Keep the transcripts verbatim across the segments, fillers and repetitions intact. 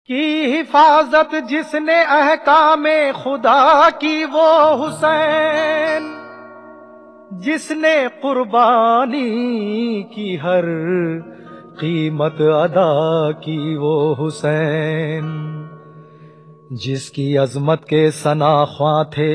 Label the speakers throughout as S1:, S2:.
S1: کی حفاظت جس نے احکام خدا کی وہ حسین، جس نے قربانی کی ہر قیمت ادا کی وہ حسین، جس کی عظمت کے ثناخواں تھے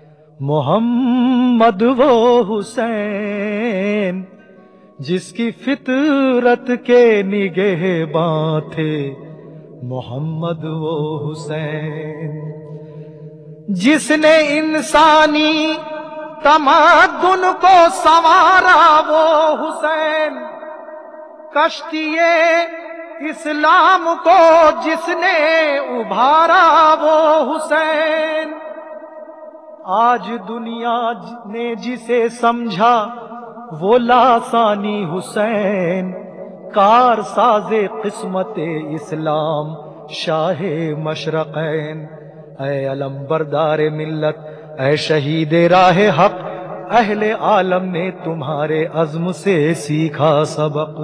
S1: محمد وہ حسین، جس کی فطرت کے نگہباں تھے محمد وہ حسین، جس نے انسانی تمدن کو سنوارا وہ حسین، کشتی اسلام کو جس نے ابھارا وہ حسین، آج دنیا نے جسے سمجھا وہ لاسانی حسین، کار ساز قسمت اسلام شاہ مشرقین، اے علم بردار ملت، اے شہید راہ حق، اہل عالم نے تمہارے عزم سے سیکھا سبق،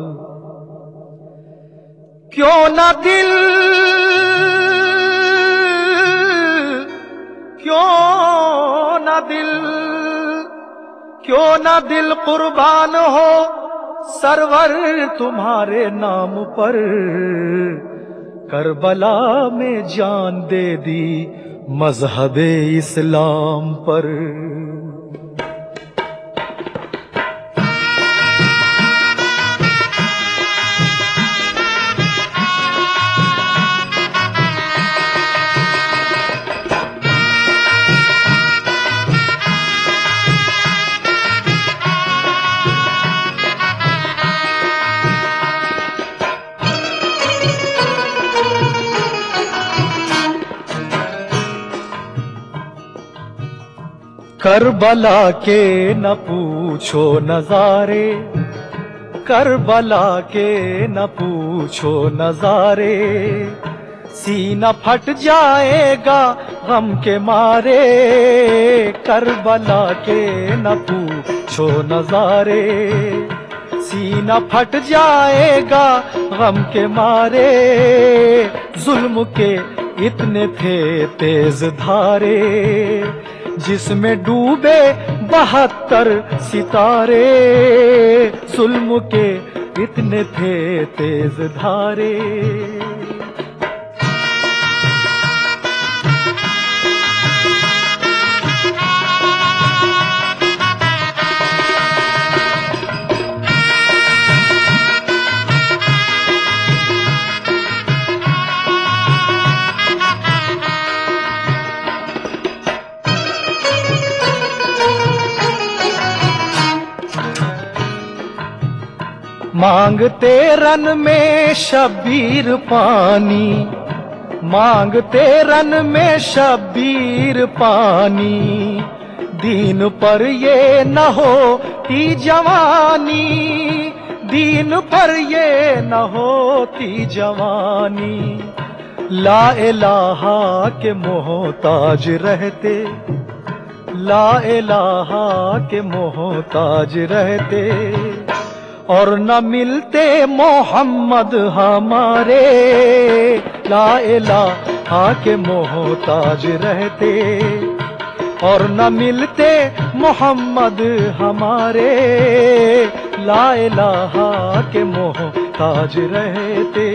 S1: کیوں نہ دل کیوں نہ دل کیوں نہ دل قربان ہو سرور تمہارے نام پر، کربلا میں جان دے دی مذہب اسلام پر۔ کربلا کے نہ پوچھو نظارے، کربلا کے نہ پوچھو نظارے، سینہ پھٹ جائے گا غم کے مارے، کربلا کے نہ پوچھو نظارے، سینہ پھٹ جائے گا غم کے مارے، ظلم کے اتنے تھے تیز دھارے، جس میں ڈوبے بہتر ستارے، ظلم کے اتنے تھے تیز دھارے۔ مانگتے رن میں شبیر پانی، مانگتے رن میں شبیر پانی، دین پر یہ نہ ہوتی جوانی، دین پر یہ نہ ہوتی جوانی، لا الہ کے محتاج رہتے، لا الہ کے محتاج رہتے، اور نہ ملتے محمد ہمارے، لا الہ کے محتاج رہتے، اور نہ ملتے محمد ہمارے، لا الہ کے محتاج رہتے۔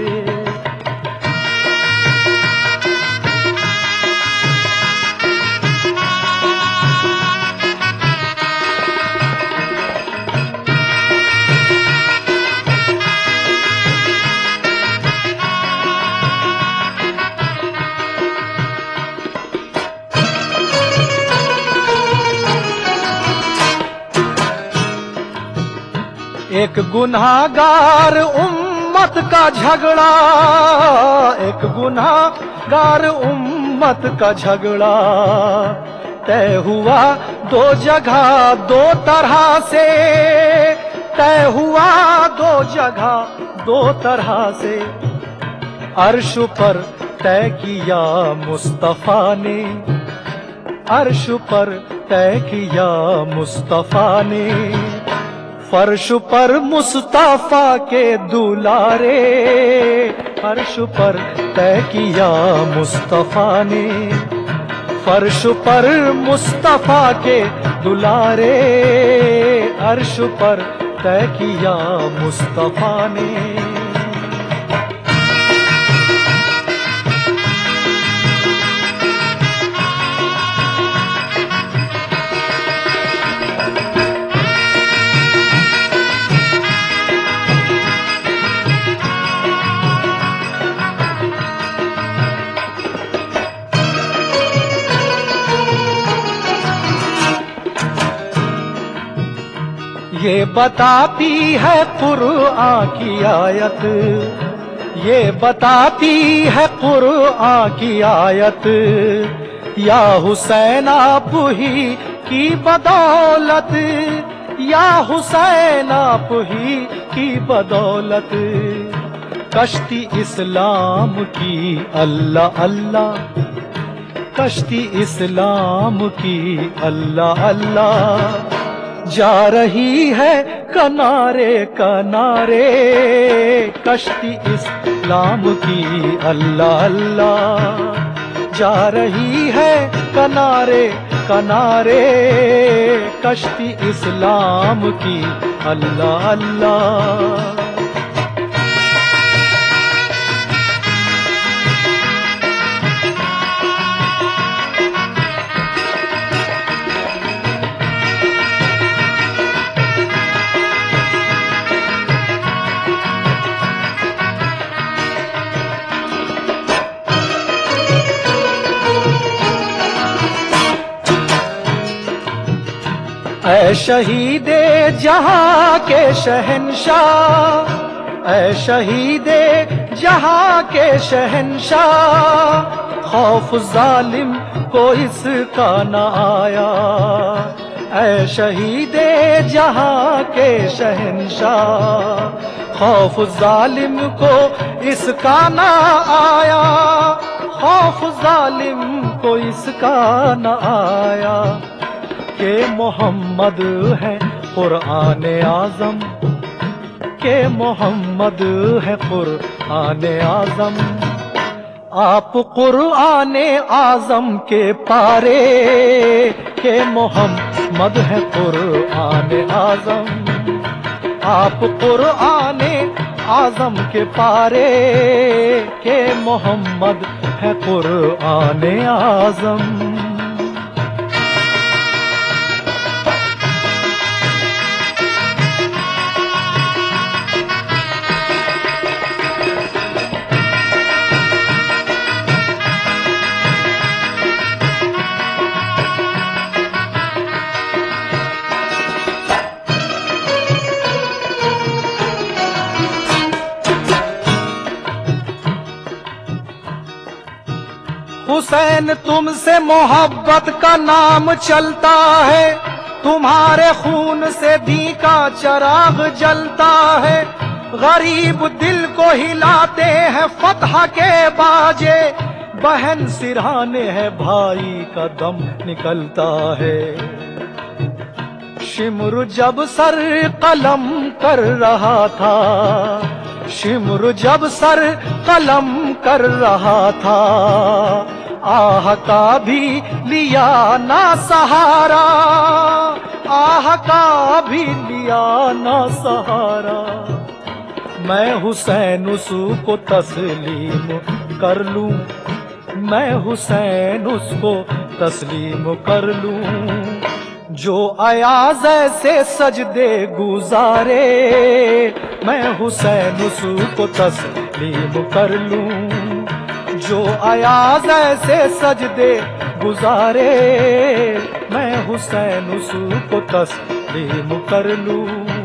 S1: ایک گناہ گار امت کا جھگڑا، ایک گناہ گار امت کا جھگڑا، طے ہوا دو جگہ دو طرح سے، طے ہوا دو جگہ دو طرح سے، عرش پر طے کیا مصطفیٰ نے، عرش پر طے کیا مصطفیٰ نے، فرش پر مصطفیٰ کے دلارے، فرش پر طے کیا مصطفیٰ نے، فرش پر مصطفیٰ کے دلارے، عرش پر طے کیا مصطفیٰ نے۔ یہ بتاتی ہے قرآن کی آیت، یہ بتاتی ہے قرآن کی آیت، یا حسین آپ ہی کی بدولت، یا حسین آپ ہی کی بدولت، کشتی اسلام کی اللہ اللہ، کشتی اسلام کی اللہ اللہ، جا رہی ہے کنارے کنارے، کشتی اسلام کی اللہ اللہ، جا رہی ہے کنارے کنارے، کشتی اسلام کی اللہ اللہ۔ اے شہید جہاں کے شہنشاہ، اے شہید جہاں کے شہنشاہ، خوف ظالم کو اس کا نہ آیا، اے شہید جہاں کے شہنشاہ، خوف ظالم کو اس کا نہ آیا، خوف ظالم کو اس کا نہ آیا، کہ محمد ہے قرآن اعظم، کہ محمد ہے قرآن اعظم، آپ قرآن اعظم کے پارے، کہ محمد ہے قرآن اعظم، آپ قرآن اعظم کے پارے، کہ محمد ہے قرآن اعظم۔ حسین تم سے محبت کا نام چلتا ہے، تمہارے خون سے دین کا چراغ جلتا ہے، غریب دل کو ہلاتے ہیں فتح کے باجے، بہن سرہانے ہے بھائی کا دم نکلتا ہے، شمر جب سر قلم کر رہا تھا، شمر جب سر قلم کر رہا تھا، آہ کا بھی لیا نہ سہارا، آہ کا بھی لیا نہ سہارا، میں حسین اس کو تسلیم کر لوں، میں حسین اس کو تسلیم کر لوں، جو ایاز ایسے سجدے گزارے، میں حسین اس کو تسلیم کر لوں، جو ایاز ایسے سجدے گزارے، میں حسین اس کو تسلیم کر لوں۔